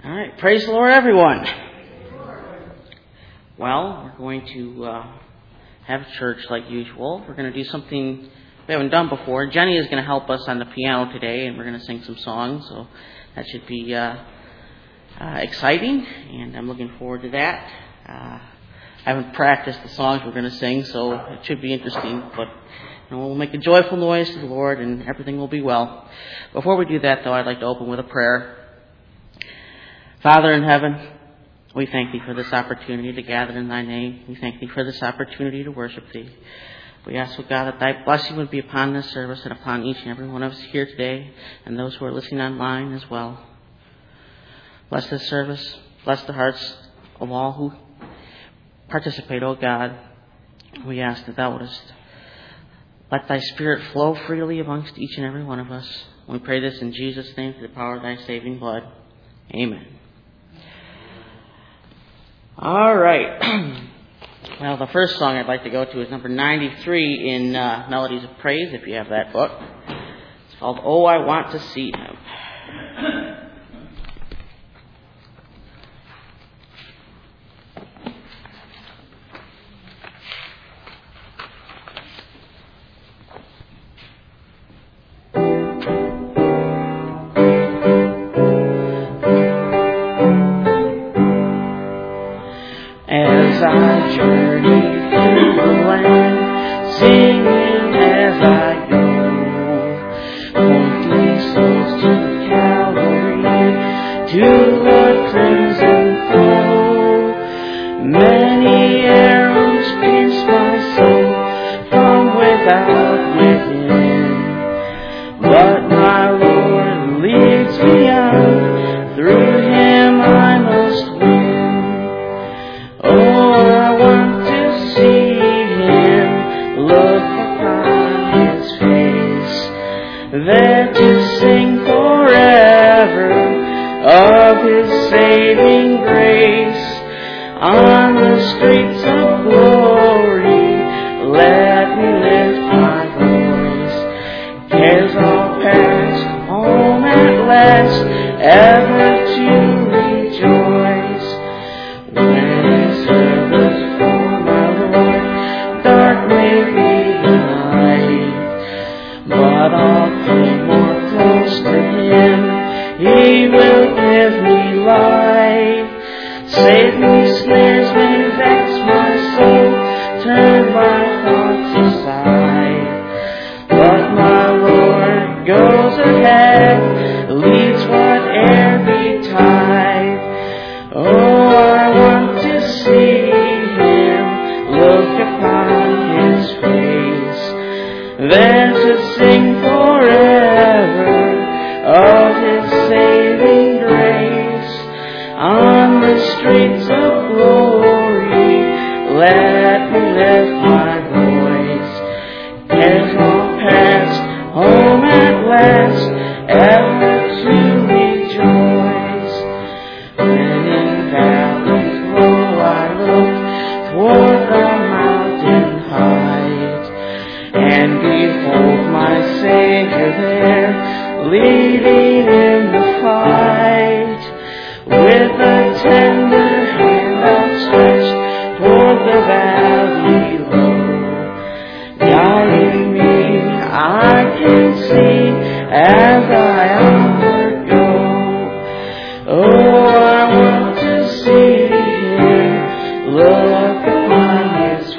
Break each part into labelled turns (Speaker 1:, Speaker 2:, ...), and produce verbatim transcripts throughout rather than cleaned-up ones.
Speaker 1: All right, praise the Lord, everyone. Well, we're going to uh, have church like usual. We're going to do something we haven't done before. Jenny is going to help us on the piano today, and we're going to sing some songs, so that should be uh, uh, exciting, and I'm looking forward to that. Uh, I haven't practiced the songs we're going to sing, so it should be interesting, but you know, we'll make a joyful noise to the Lord, and everything will be well. Before we do that, though, I'd like to open with a prayer. Father in heaven, we thank Thee for this opportunity to gather in Thy name. We thank Thee for this opportunity to worship Thee. We ask, O God, that Thy blessing would be upon this service and upon each and every one of us here today and those who are listening online as well. Bless this service. Bless the hearts of all who participate, O God. We ask that Thou wouldest let Thy Spirit flow freely amongst each and every one of us. We pray this in Jesus' name through the power of Thy saving blood. Amen. All right. Well, the first song I'd like to go to is number ninety-three in uh, Melodies of Praise, if you have that book. It's called Oh, I Want to See Him. As I journey through the land, singing as I go, pointing souls to Calvary, to the crimson flow. Many arrows pierce my soul from without within, but my Lord leads me on. Through Him I must win. Oh, I want to see Him, look upon His face, there to sing forever of His saving grace. On the streets of glory, let me lift my voice. Cares all past, home at last, ever to rejoice. When service for my Lord, dark may be the night, but I'll come more close to Him. He will give me life. Satan's snares may vex my soul, turn my thoughts aside, but my Lord goes ahead, leads whate'er betide. Oh, I want to see Him, look upon His face, there to sing forever of His saving grace. On the streets of glory, let me lift my voice. Cares all past, home at last, ever to rejoice. When in valleys low I look toward the mountain height, and behold my Savior there, leading in the fight. With a tender hand outstretched toward the valley low, guiding me I can see as I onward go. Oh, I want to see Him, look upon His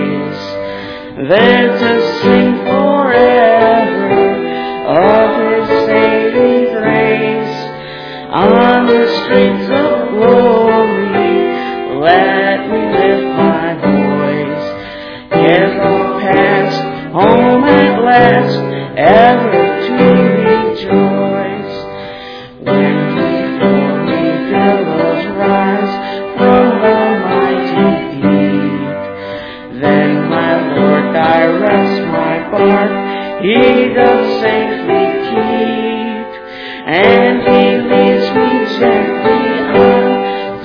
Speaker 1: face, there to sing forever of His saving grace. On the streets of glory, let me lift my voice. Cares all past, home at last, ever to rejoice. When before me billows rise from the mighty deep, then my Lord directs my bark, He doth safely keep, and He leads me gently on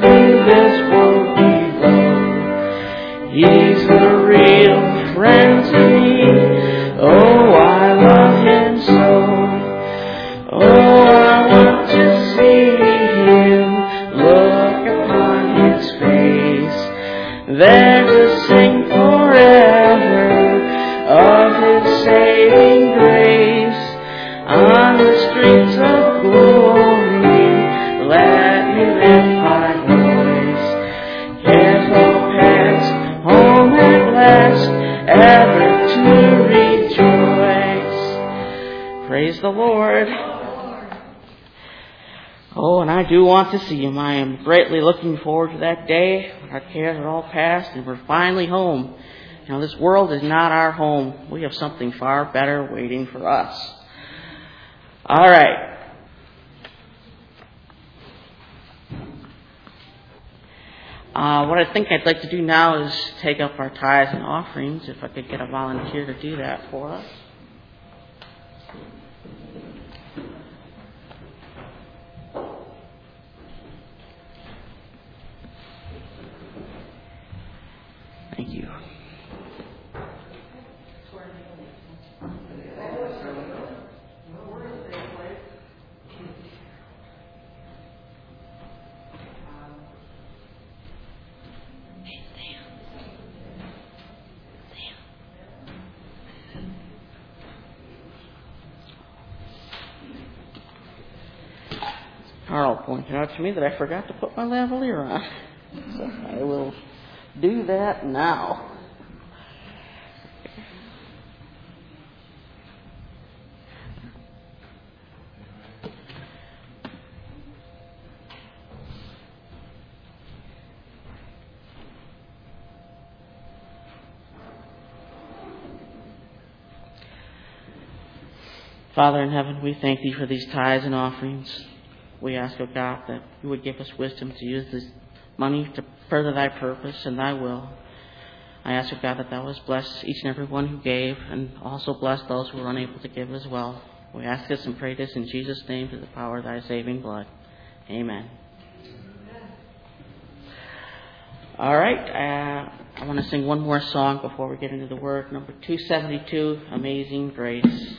Speaker 1: there to sing forever of His saving grace. On the streets of glory, let me lift my voice. Cares all past, home at last, ever to rejoice. Praise the Lord. Oh, and I do want to see Him. I am greatly looking forward to that day. Our cares are all past and we're finally home. You know, this world is not our home. We have something far better waiting for us. All right. Uh, what I think I'd like to do now is take up our tithes and offerings, if I could get a volunteer to do that for us. Thank you. Carl pointed out to me that I forgot to put my lavalier on. So I will do that now. Father in heaven, we thank Thee for these tithes and offerings. We ask, O God, that You would give us wisdom to use this money to further Thy purpose and Thy will. I ask, O God, that Thou wouldst bless each and every one who gave, and also bless those who were unable to give as well. We ask this and pray this in Jesus' name through the power of Thy saving blood. Amen. All right. Uh, I want to sing one more song before we get into the Word. Number two seventy-two, Amazing Grace.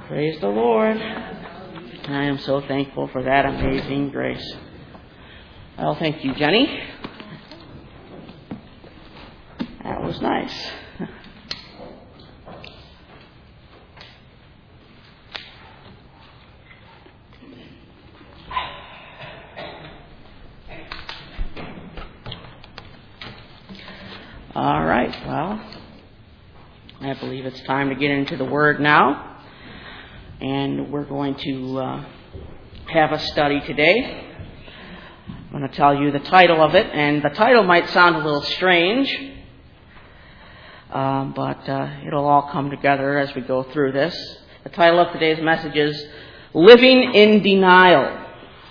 Speaker 2: For that amazing grace.
Speaker 1: Well, thank you, Jenny. That was nice. All right, well, I believe it's time to get into the Word now. And we're going to uh, have a study today. I'm going to tell you the title of it, and the title might sound a little strange, um, but uh, it'll all come together as we go through this. The title of today's message is Living in Denial.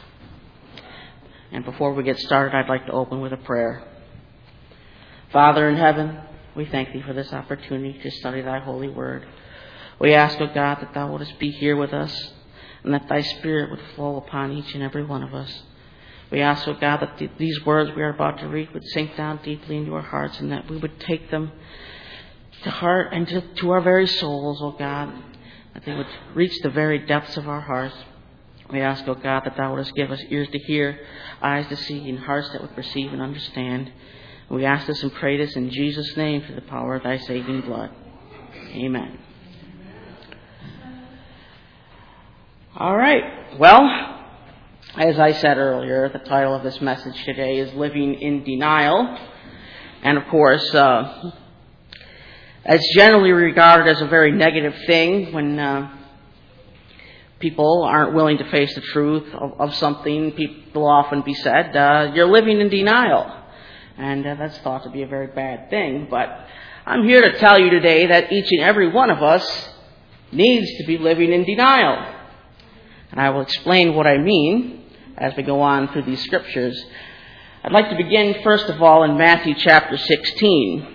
Speaker 1: And before we get started, I'd like to open with a prayer. Father in heaven, we thank Thee for this opportunity to study Thy holy word. We ask, O God, that Thou wouldest be here with us and that Thy Spirit would flow upon each and every one of us. We ask, O God, that th- these words we are about to read would sink down deeply into our hearts and that we would take them to heart and to, to our very souls, O God, that they would reach the very depths of our hearts. We ask, O God, that Thou wouldest give us ears to hear, eyes to see, and hearts that would perceive and understand. We ask this and pray this in Jesus' name through the power of Thy saving blood. Amen. All right. Well, as I said earlier, the title of this message today is Living in Denial. And of course, uh, it's generally regarded as a very negative thing when uh, people aren't willing to face the truth of, of something. People often be said, uh, you're living in denial. And uh, that's thought to be a very bad thing. But I'm here to tell you today that each and every one of us needs to be living in denial. And I will explain what I mean as we go on through these scriptures. I'd like to begin, first of all, in Matthew chapter sixteen.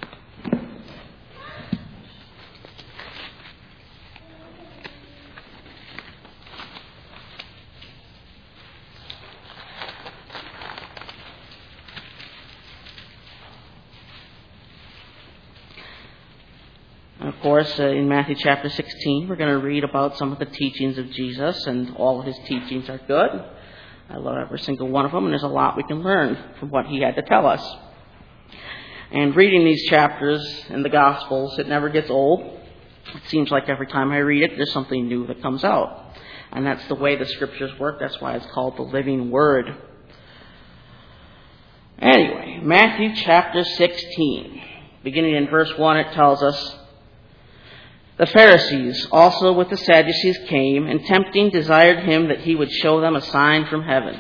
Speaker 1: Of course, uh, in Matthew chapter sixteen, we're going to read about some of the teachings of Jesus, and all of His teachings are good. I love every single one of them, and there's a lot we can learn from what He had to tell us. And reading these chapters in the Gospels, it never gets old. It seems like every time I read it, there's something new that comes out. And that's the way the Scriptures work. That's why it's called the living Word. Anyway, Matthew chapter sixteen. Beginning in verse one, it tells us, The Pharisees also with the Sadducees came, and tempting desired Him that He would show them a sign from heaven.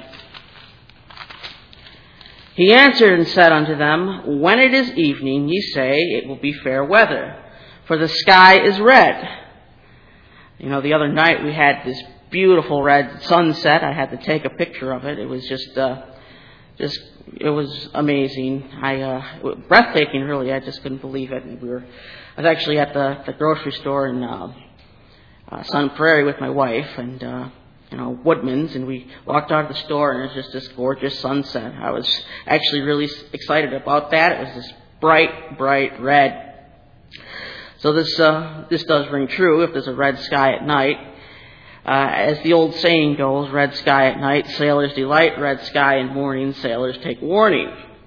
Speaker 1: He answered and said unto them, When it is evening, ye say, It will be fair weather, for the sky is red. You know, the other night we had this beautiful red sunset. I had to take a picture of it. It was just, uh, just, it was amazing. I, uh, breathtaking, really. I just couldn't believe it. And we were. I was actually at the, the grocery store in uh, uh, Sun Prairie with my wife and, uh, you know, Woodman's, and we walked out of the store and it was just this gorgeous sunset. I was actually really excited about that. It was this bright, bright red. So this uh, this does ring true if there's a red sky at night. Uh, as the old saying goes, red sky at night, sailors delight, red sky in morning, sailors take warning.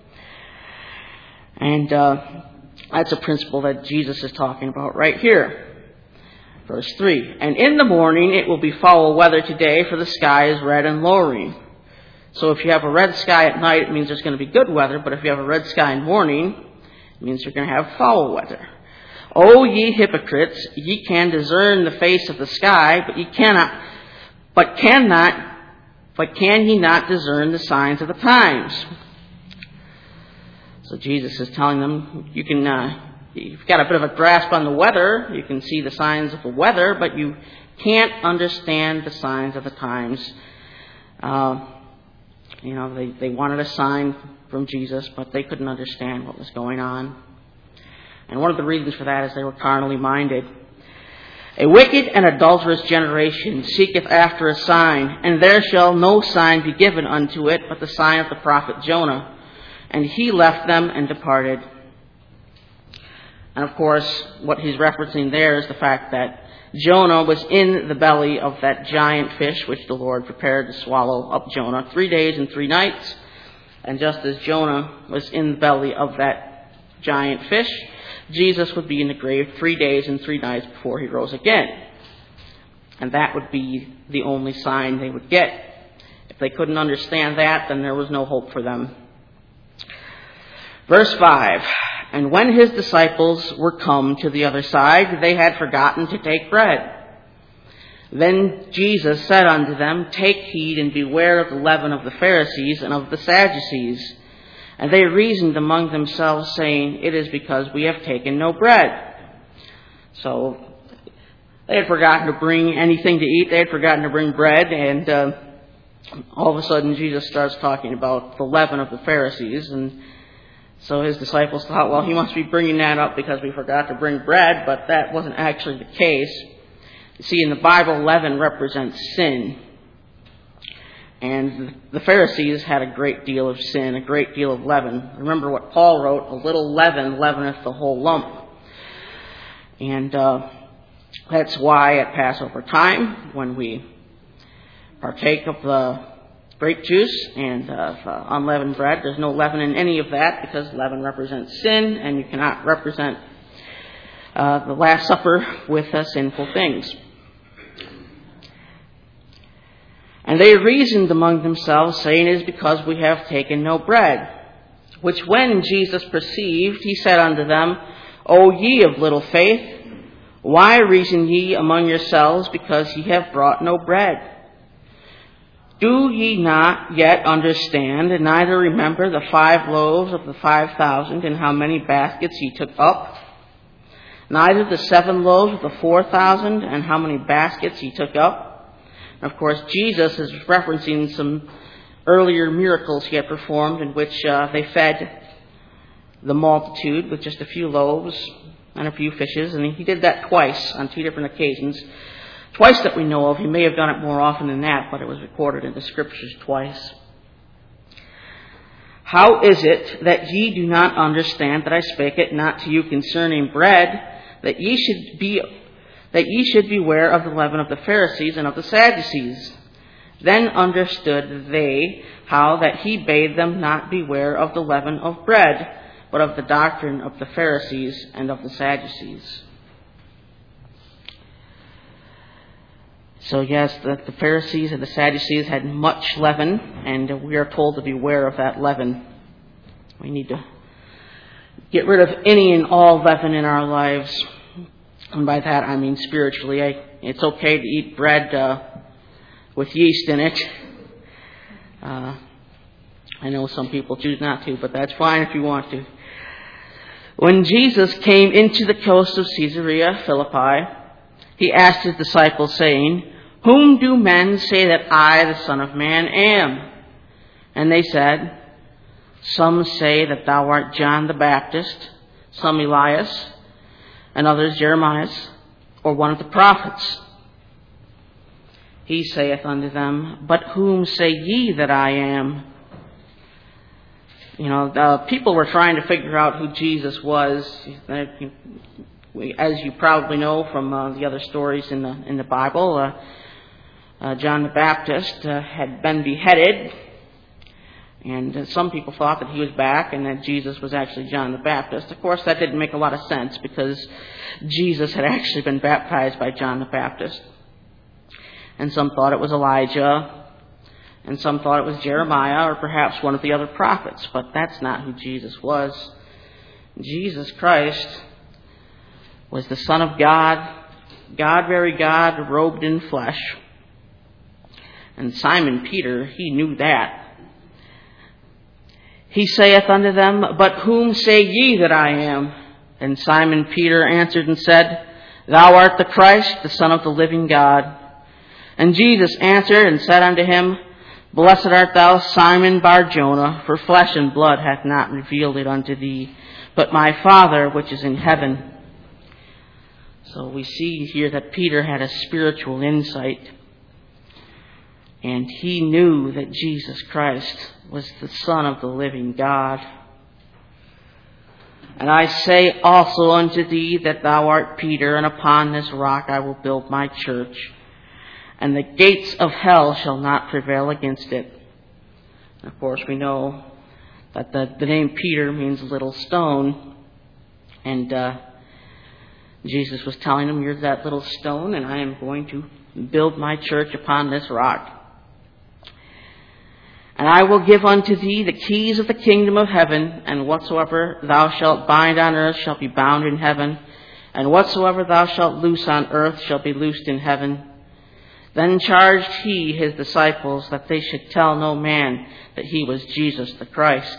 Speaker 1: And uh That's a principle that Jesus is talking about right here. Verse three. And in the morning it will be foul weather today, for the sky is red and lowering. So if you have a red sky at night, it means there's going to be good weather. But if you have a red sky in the morning, it means you're going to have foul weather. O ye hypocrites, ye can discern the face of the sky, but ye cannot, but cannot, but can ye not discern the signs of the times? So Jesus is telling them, you can, uh, you've got a bit of a grasp on the weather. You can see the signs of the weather, but you can't understand the signs of the times. Uh, you know, they, they wanted a sign from Jesus, but they couldn't understand what was going on. And one of the reasons for that is they were carnally minded. A wicked and adulterous generation seeketh after a sign, and there shall no sign be given unto it but the sign of the prophet Jonah. And he left them and departed. And of course, what he's referencing there is the fact that Jonah was in the belly of that giant fish which the Lord prepared to swallow up Jonah three days and three nights. And just as Jonah was in the belly of that giant fish, Jesus would be in the grave three days and three nights before he rose again. And that would be the only sign they would get. If they couldn't understand that, then there was no hope for them. Verse five, and when his disciples were come to the other side, they had forgotten to take bread. Then Jesus said unto them, take heed and beware of the leaven of the Pharisees and of the Sadducees. And they reasoned among themselves, saying, it is because we have taken no bread. So they had forgotten to bring anything to eat. They had forgotten to bring bread. And uh, all of a sudden Jesus starts talking about the leaven of the Pharisees. And so his disciples thought, well, he must be bringing that up because we forgot to bring bread. But that wasn't actually the case. You see, in the Bible, leaven represents sin. And the Pharisees had a great deal of sin, a great deal of leaven. Remember what Paul wrote, a little leaven leaveneth the whole lump. And uh, that's why at Passover time, when we partake of the grape juice and of uh, unleavened bread, there's no leaven in any of that because leaven represents sin, and you cannot represent uh, the Last Supper with uh, sinful things. And they reasoned among themselves, saying, it is because we have taken no bread. Which when Jesus perceived, he said unto them, O ye of little faith, why reason ye among yourselves, because ye have brought no bread? Do ye not yet understand, and neither remember the five loaves of the five thousand, and how many baskets ye took up? Neither the seven loaves of the four thousand, and how many baskets ye took up? Of course, Jesus is referencing some earlier miracles he had performed in which uh, they fed the multitude with just a few loaves and a few fishes. And he did that twice on two different occasions. Twice that we know of. He may have done it more often than that, but it was recorded in the Scriptures twice. How is it that ye do not understand that I spake it not to you concerning bread, that ye should be that ye should beware of the leaven of the Pharisees and of the Sadducees? Then understood they how that he bade them not beware of the leaven of bread, but of the doctrine of the Pharisees and of the Sadducees. So yes, the, the Pharisees and the Sadducees had much leaven, and we are told to beware of that leaven. We need to get rid of any and all leaven in our lives. And by that I mean spiritually. I, it's okay to eat bread uh, with yeast in it. Uh, I know some people choose not to, but that's fine if you want to. When Jesus came into the coast of Caesarea Philippi, he asked his disciples, saying, Whom do men say that I, the Son of Man, am? And they said, Some say that thou art John the Baptist, some Elias, and others Jeremiah, or one of the prophets. He saith unto them, But whom say ye that I am? You know, the people were trying to figure out who Jesus was. As you probably know from uh, the other stories in the in the Bible, uh, uh, John the Baptist uh, had been beheaded. And uh, some people thought that he was back and that Jesus was actually John the Baptist. Of course, that didn't make a lot of sense because Jesus had actually been baptized by John the Baptist. And some thought it was Elijah. And some thought it was Jeremiah or perhaps one of the other prophets. But that's not who Jesus was. Jesus Christ was the Son of God, God, very God, robed in flesh. And Simon Peter, he knew that. He saith unto them, But whom say ye that I am? And Simon Peter answered and said, Thou art the Christ, the Son of the living God. And Jesus answered and said unto him, Blessed art thou, Simon Bar-Jonah, for flesh and blood hath not revealed it unto thee, but my Father which is in heaven. So we see here that Peter had a spiritual insight. And he knew that Jesus Christ was the Son of the living God. And I say also unto thee that thou art Peter, and upon this rock I will build my church, and the gates of hell shall not prevail against it. And of course, we know But the, the name Peter means little stone. And uh, Jesus was telling him, you're that little stone, and I am going to build my church upon this rock. And I will give unto thee the keys of the kingdom of heaven, and whatsoever thou shalt bind on earth shall be bound in heaven, and whatsoever thou shalt loose on earth shall be loosed in heaven. Then charged he his disciples that they should tell no man that he was Jesus the Christ.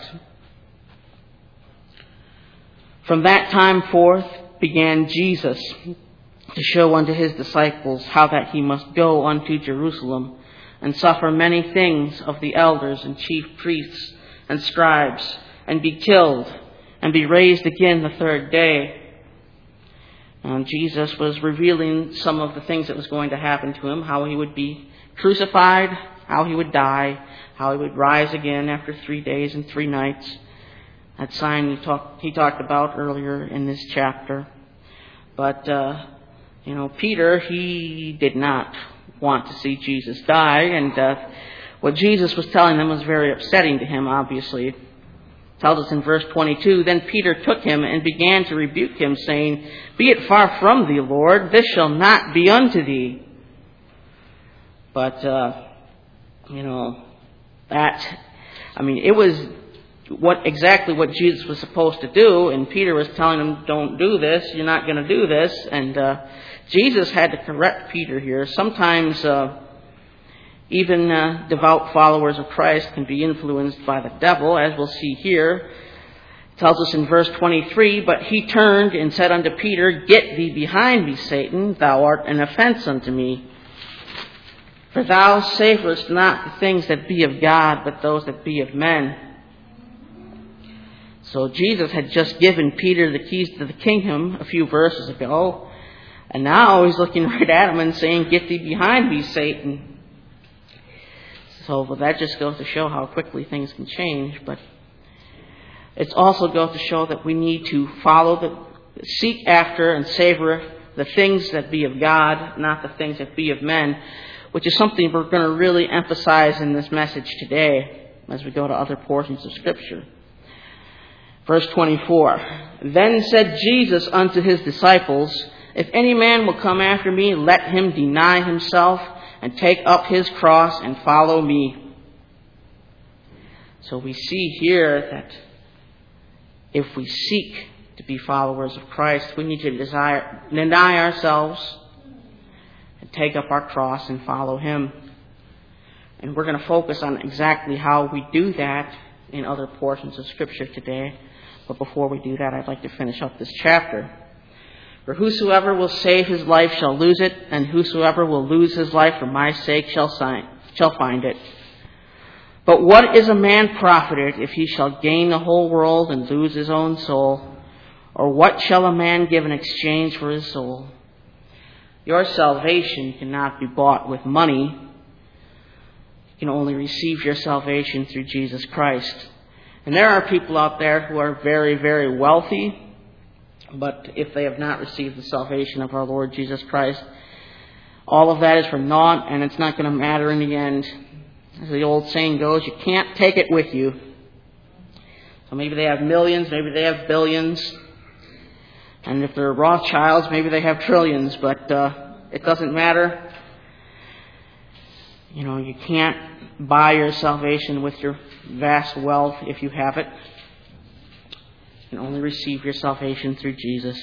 Speaker 1: From that time forth began Jesus to show unto his disciples how that he must go unto Jerusalem, and suffer many things of the elders and chief priests and scribes, and be killed, and be raised again the third day. And Jesus was revealing some of the things that was going to happen to him, how he would be crucified, how he would die, how he would rise again after three days and three nights. That sign he talked, he talked about earlier in this chapter. But, uh, you know, Peter, he did not want to see Jesus die, and uh, what Jesus was telling them was very upsetting to him, obviously. It tells us in verse twenty-two, Then Peter took him and began to rebuke him, saying, Be it far from thee, Lord, this shall not be unto thee. But, uh, you know, that, I mean, it was what exactly what Jesus was supposed to do, and Peter was telling him, don't do this, you're not going to do this, and uh, Jesus had to correct Peter here. Sometimes uh, even uh, devout followers of Christ can be influenced by the devil, as we'll see here. It tells us in verse twenty-three, But he turned and said unto Peter, Get thee behind me, Satan, thou art an offense unto me. For thou savorest not the things that be of God, but those that be of men. So Jesus had just given Peter the keys to the kingdom a few verses ago. And now he's looking right at him and saying, Get thee behind me, Satan. So well, that just goes to show how quickly things can change. But it also goes to show that we need to follow, the, seek after and savor the things that be of God, not the things that be of men, which is something we're going to really emphasize in this message today as we go to other portions of Scripture. Verse twenty-four, Then said Jesus unto his disciples, If any man will come after me, let him deny himself and take up his cross and follow me. So we see here that if we seek to be followers of Christ, we need to desire, deny ourselves and take up our cross and follow him. And we're going to focus on exactly how we do that in other portions of Scripture today. But before we do that, I'd like to finish up this chapter. For whosoever will save his life shall lose it, and whosoever will lose his life for my sake shall find it. But what is a man profited if he shall gain the whole world and lose his own soul? Or what shall a man give in exchange for his soul? Your salvation cannot be bought with money. You can only receive your salvation through Jesus Christ. And there are people out there who are very, very wealthy, but if they have not received the salvation of our Lord Jesus Christ, all of that is for naught, and it's not going to matter in the end. As the old saying goes, you can't take it with you. So maybe they have millions, maybe they have billions, and if they're Rothschilds, maybe they have trillions, but uh, it doesn't matter. You know, you can't buy your salvation with your vast wealth if you have it. You can only receive your salvation through Jesus.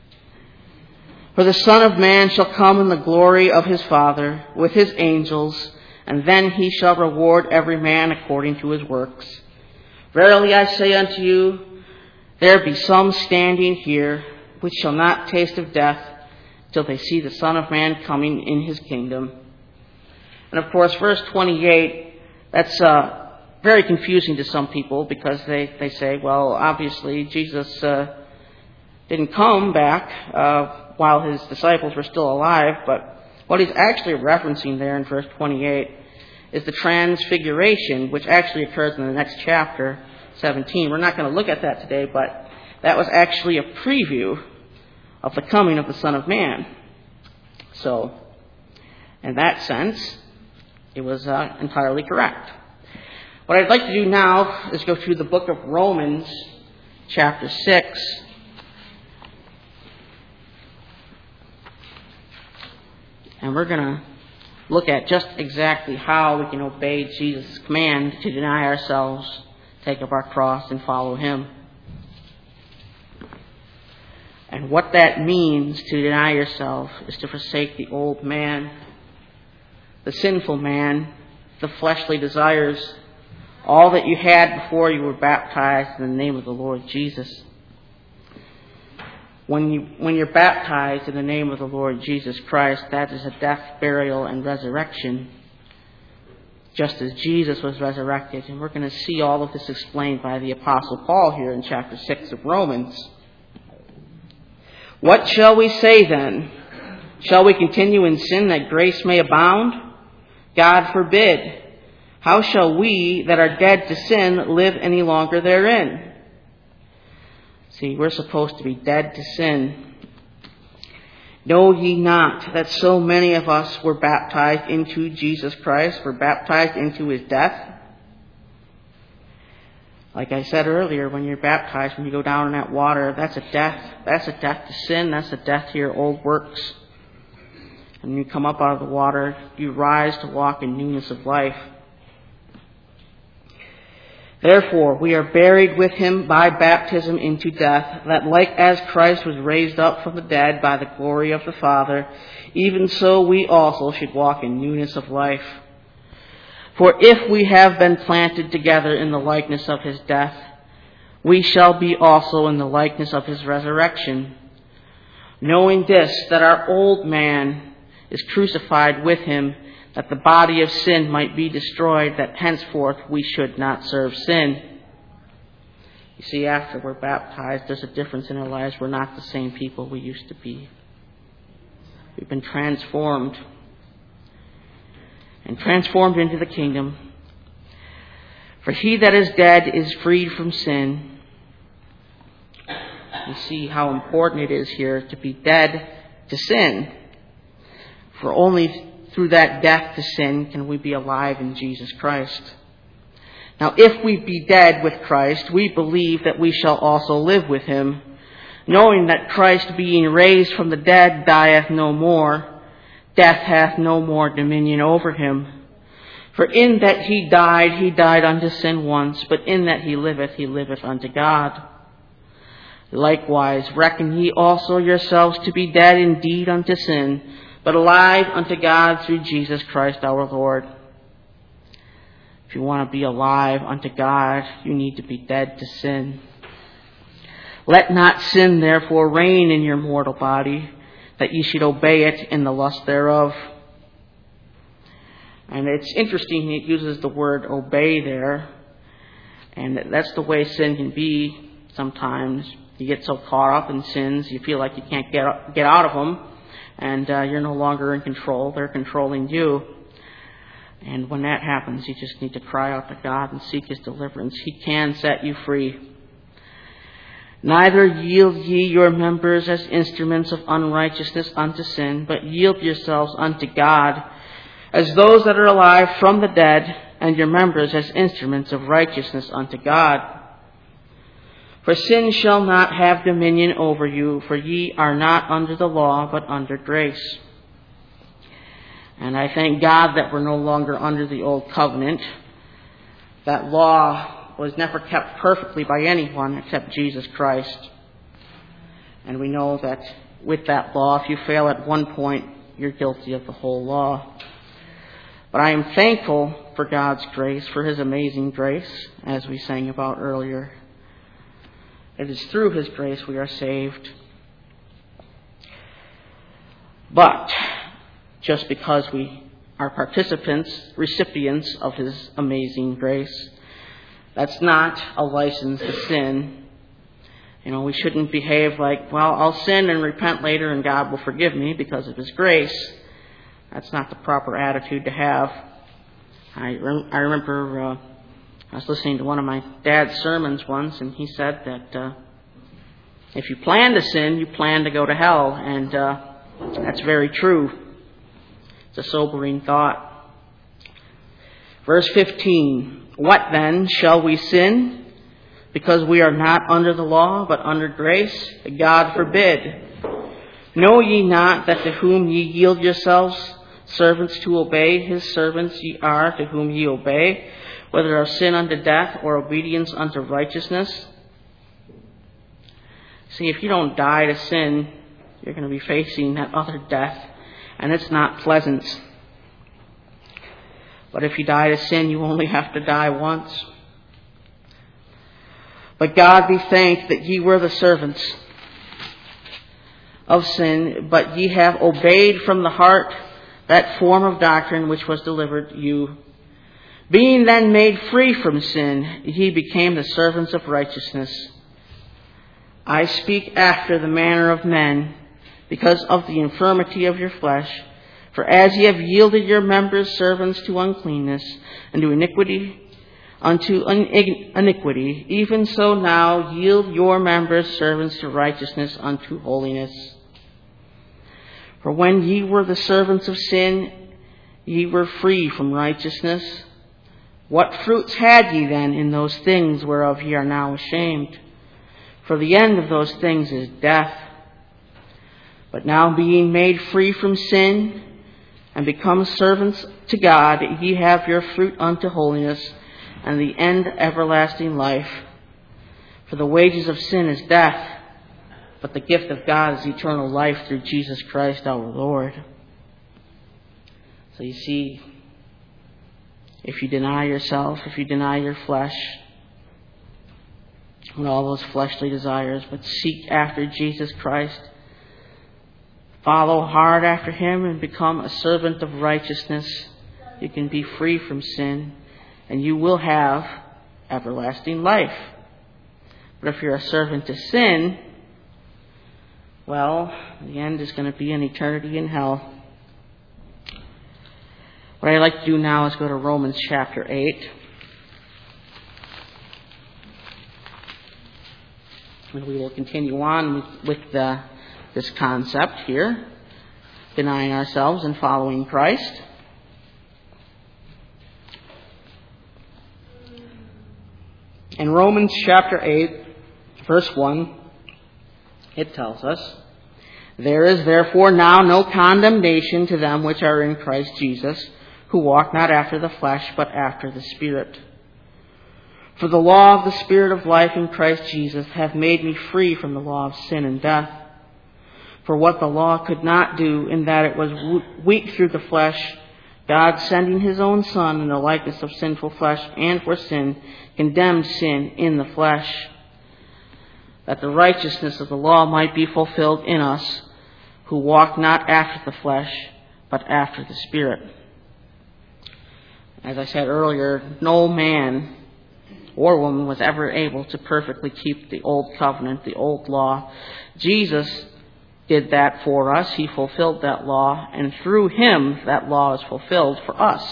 Speaker 1: For the Son of Man shall come in the glory of his Father with his angels, and then he shall reward every man according to his works. Verily I say unto you, there be some standing here which shall not taste of death till they see the Son of Man coming in his kingdom. And of course, verse twenty-eight, that's uh, very confusing to some people because they, they say, well, obviously Jesus uh, didn't come back uh, while his disciples were still alive, but what he's actually referencing there in verse twenty-eight is the transfiguration, which actually occurs in the next chapter, seventeen. We're not going to look at that today, but that was actually a preview of the coming of the Son of Man. So, in that sense, it was uh, entirely correct. What I'd like to do now is go through the book of Romans, chapter six. And we're going to look at just exactly how we can obey Jesus' command to deny ourselves, take up our cross, and follow Him. And what that means to deny yourself is to forsake the old man, the sinful man, the fleshly desires, all that you had before you were baptized in the name of the Lord Jesus. When you, when you're baptized in the name of the Lord Jesus Christ, that is a death, burial, and resurrection, just as Jesus was resurrected. And we're going to see all of this explained by the Apostle Paul here in chapter six of Romans. What shall we say then? Shall we continue in sin that grace may abound? God forbid. How shall we that are dead to sin live any longer therein? See, we're supposed to be dead to sin. Know ye not that so many of us were baptized into Jesus Christ, were baptized into His death? Like I said earlier, when you're baptized, when you go down in that water, that's a death. That's a death to sin. That's a death to your old works. And when you come up out of the water, you rise to walk in newness of life. Therefore, we are buried with Him by baptism into death, that like as Christ was raised up from the dead by the glory of the Father, even so we also should walk in newness of life. For if we have been planted together in the likeness of His death, we shall be also in the likeness of His resurrection. Knowing this, that our old man is crucified with Him, that the body of sin might be destroyed, that henceforth we should not serve sin. You see, after we're baptized, there's a difference in our lives. We're not the same people we used to be. We've been transformed. And transformed into the kingdom. For he that is dead is freed from sin. You see how important it is here to be dead to sin. For only through that death to sin can we be alive in Jesus Christ. Now, if we be dead with Christ, we believe that we shall also live with Him, knowing that Christ, being raised from the dead, dieth no more. Death hath no more dominion over Him. For in that He died, He died unto sin once, but in that He liveth, He liveth unto God. Likewise, reckon ye also yourselves to be dead indeed unto sin, but alive unto God through Jesus Christ our Lord. If you want to be alive unto God, you need to be dead to sin. Let not sin therefore reign in your mortal body, that ye should obey it in the lust thereof. And it's interesting, it uses the word obey there. And that's the way sin can be sometimes. You get so caught up in sins, you feel like you can't get get out of them. And uh, you're no longer in control. They're controlling you. And when that happens, you just need to cry out to God and seek His deliverance. He can set you free. Neither yield ye your members as instruments of unrighteousness unto sin, but yield yourselves unto God as those that are alive from the dead, and your members as instruments of righteousness unto God. For sin shall not have dominion over you, for ye are not under the law, but under grace. And I thank God that we're no longer under the old covenant. That law was never kept perfectly by anyone except Jesus Christ. And we know that with that law, if you fail at one point, you're guilty of the whole law. But I am thankful for God's grace, for His amazing grace, as we sang about earlier. It is through His grace we are saved. But just because we are participants, recipients of His amazing grace, that's not a license to sin. You know, we shouldn't behave like, well, I'll sin and repent later and God will forgive me because of His grace. That's not the proper attitude to have. I, rem- I remember uh, I was listening to one of my dad's sermons once, and he said that uh, if you plan to sin, you plan to go to hell. And uh, that's very true. It's a sobering thought. Verse fifteen, what then? Shall we sin because we are not under the law, but under grace? God forbid. Know ye not that to whom ye yield yourselves servants to obey, his servants ye are to whom ye obey, whether of sin unto death or obedience unto righteousness? See, if you don't die to sin, you're going to be facing that other death, and it's not pleasant. But if you die to sin, you only have to die once. But God be thanked that ye were the servants of sin, but ye have obeyed from the heart that form of doctrine which was delivered you. Being then made free from sin, ye became the servants of righteousness. I speak after the manner of men, because of the infirmity of your flesh. For as ye have yielded your members servants to uncleanness, and to iniquity, unto iniquity, even so now yield your members servants to righteousness unto holiness. For when ye were the servants of sin, ye were free from righteousness. What fruits had ye then in those things whereof ye are now ashamed? For the end of those things is death. But now being made free from sin, and become servants to God, ye have your fruit unto holiness, and the end everlasting life. For the wages of sin is death, but the gift of God is eternal life through Jesus Christ our Lord. So you see, if you deny yourself, if you deny your flesh, and all those fleshly desires, but seek after Jesus Christ, follow hard after him and become a servant of righteousness, you can be free from sin, and you will have everlasting life. But if you're a servant to sin, well, the end is going to be an eternity in hell. What I'd like to do now is go to Romans chapter eight. And we will continue on with, with the this concept here, denying ourselves and following Christ. In Romans chapter eight, verse one, it tells us, there is therefore now no condemnation to them which are in Christ Jesus, who walk not after the flesh, but after the Spirit. For the law of the Spirit of life in Christ Jesus hath made me free from the law of sin and death. For what the law could not do, in that it was weak through the flesh, God, sending his own Son in the likeness of sinful flesh, and for sin, condemned sin in the flesh, that the righteousness of the law might be fulfilled in us, who walk not after the flesh, but after the Spirit. As I said earlier, no man or woman was ever able to perfectly keep the old covenant, the old law. Jesus did that for us. He fulfilled that law, and through him that law is fulfilled for us.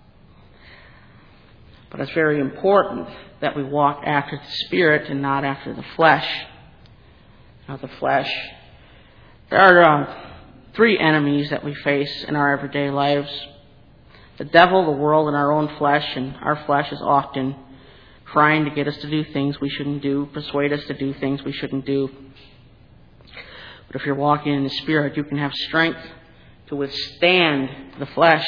Speaker 1: But it's very important that we walk after the Spirit and not after the flesh. Now, the flesh, there are uh, three enemies that we face in our everyday lives. The devil, the world, and our own flesh. And our flesh is often trying to get us to do things we shouldn't do, persuade us to do things we shouldn't do. But if you're walking in the Spirit, you can have strength to withstand the flesh.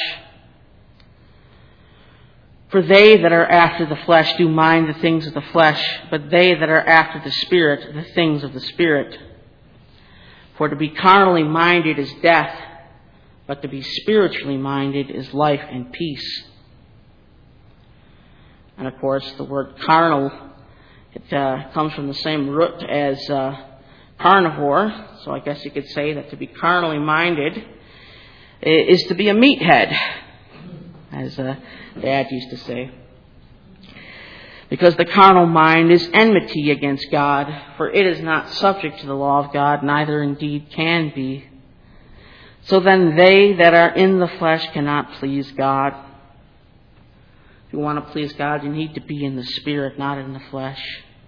Speaker 1: For they that are after the flesh do mind the things of the flesh, but they that are after the Spirit, the things of the Spirit. For to be carnally minded is death, but to be spiritually minded is life and peace. And of course, the word carnal, it uh, comes from the same root as uh, carnivore. So I guess you could say that to be carnally minded is to be a meathead, as uh, Dad used to say. Because the carnal mind is enmity against God, for it is not subject to the law of God, neither indeed can be. So then they that are in the flesh cannot please God. If you want to please God, you need to be in the Spirit, not in the flesh.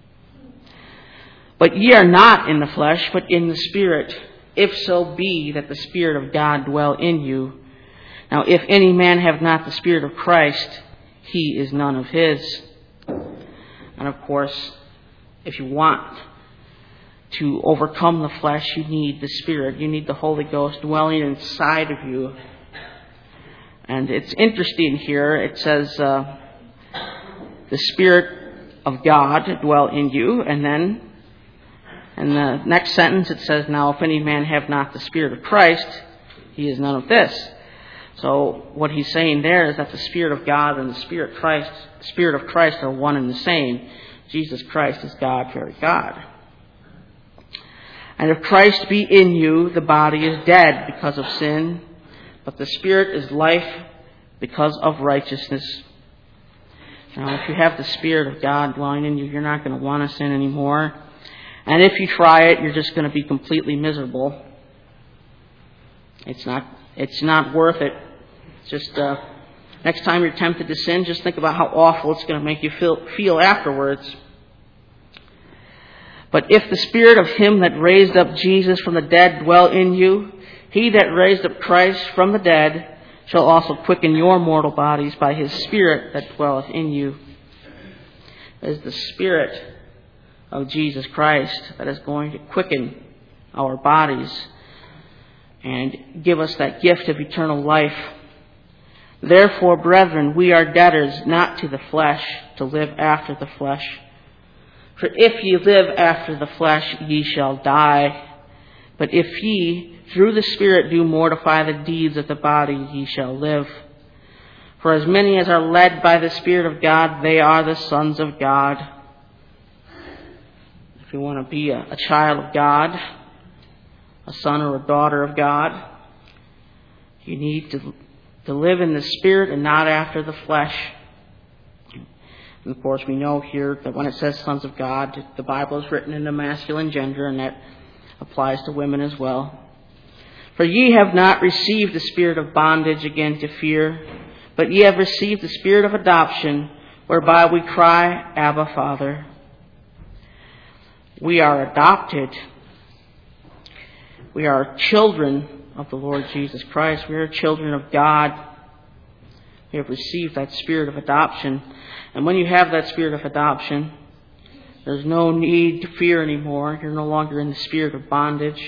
Speaker 1: But ye are not in the flesh, but in the Spirit, if so be that the Spirit of God dwell in you. Now if any man have not the Spirit of Christ, he is none of his. And of course, if you want to overcome the flesh, you need the Spirit. You need the Holy Ghost dwelling inside of you. And it's interesting here. It says, uh, the Spirit of God dwell in you. And then in the next sentence it says, now if any man have not the Spirit of Christ, he is none of this. So what he's saying there is that the Spirit of God and the Spirit Christ, Spirit of Christ are one and the same. Jesus Christ is God, very God. And if Christ be in you, the body is dead because of sin, but the Spirit is life because of righteousness. Now, if you have the Spirit of God dwelling in you, you're not going to want to sin anymore. And if you try it, you're just going to be completely miserable. It's not, it's not worth it. Just uh, next time you're tempted to sin, just think about how awful it's going to make you feel, feel afterwards. But if the Spirit of him that raised up Jesus from the dead dwell in you, he that raised up Christ from the dead shall also quicken your mortal bodies by his Spirit that dwelleth in you. It is the Spirit of Jesus Christ that is going to quicken our bodies and give us that gift of eternal life. Therefore, brethren, we are debtors not to the flesh, to live after the flesh. For if ye live after the flesh, ye shall die. But if ye through the Spirit do mortify the deeds of the body, ye shall live. For as many as are led by the Spirit of God, they are the sons of God. If you want to be a, a child of God, a son or a daughter of God, you need to, to live in the Spirit and not after the flesh. And of course, we know here that when it says sons of God, the Bible is written in the masculine gender, and that applies to women as well. For ye have not received the spirit of bondage again to fear, but ye have received the Spirit of adoption, whereby we cry, Abba, Father. We are adopted. We are children of the Lord Jesus Christ. We are children of God. We have received that Spirit of adoption. And when you have that Spirit of adoption, there's no need to fear anymore. You're no longer in the spirit of bondage.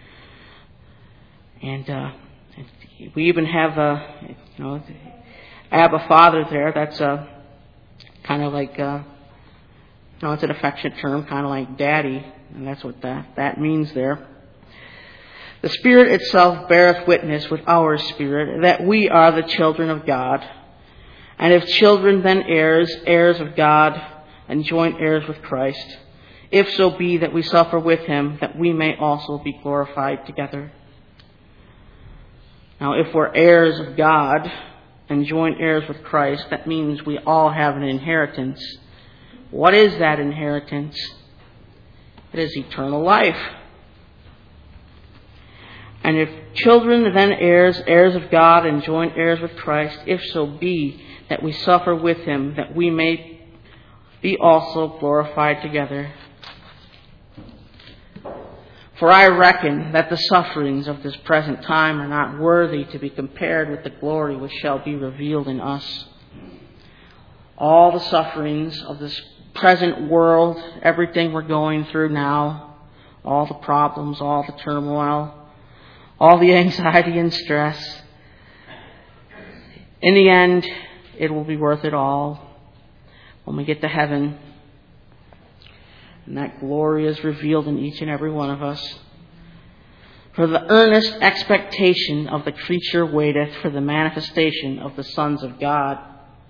Speaker 1: And uh, we even have a, you know, Abba Father there. That's a kind of like, uh, you know, it's an affectionate term, kind of like daddy. And that's what that, that means there. The Spirit itself beareth witness with our spirit that we are the children of God. And if children, then heirs, heirs of God, and joint heirs with Christ, if so be that we suffer with him, that we may also be glorified together. Now, if we're heirs of God and joint heirs with Christ, that means we all have an inheritance. What is that inheritance? It is eternal life. And if children, then heirs, heirs of God, and joint heirs with Christ, if so be that we suffer with him, that we may be also glorified together. For I reckon that the sufferings of this present time are not worthy to be compared with the glory which shall be revealed in us. All the sufferings of this present world, everything we're going through now, all the problems, all the turmoil, all the anxiety and stress, in the end, it will be worth it all when we get to heaven. And that glory is revealed in each and every one of us. For the earnest expectation of the creature waiteth for the manifestation of the sons of God.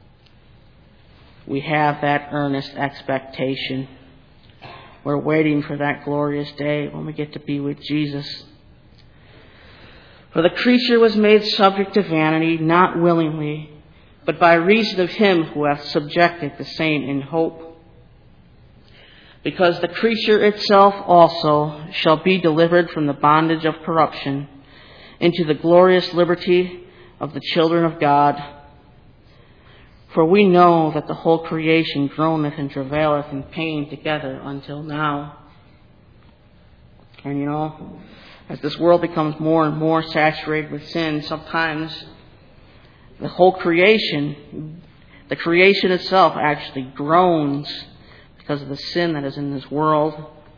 Speaker 1: We have that earnest expectation. We're waiting for that glorious day when we get to be with Jesus. For the creature was made subject to vanity, not willingly, but by reason of him who hath subjected the same in hope. Because the creature itself also shall be delivered from the bondage of corruption into the glorious liberty of the children of God. For we know that the whole creation groaneth and travaileth in pain together until now. And you know, as this world becomes more and more saturated with sin, sometimes the whole creation The creation itself actually groans because of the sin that is in this world.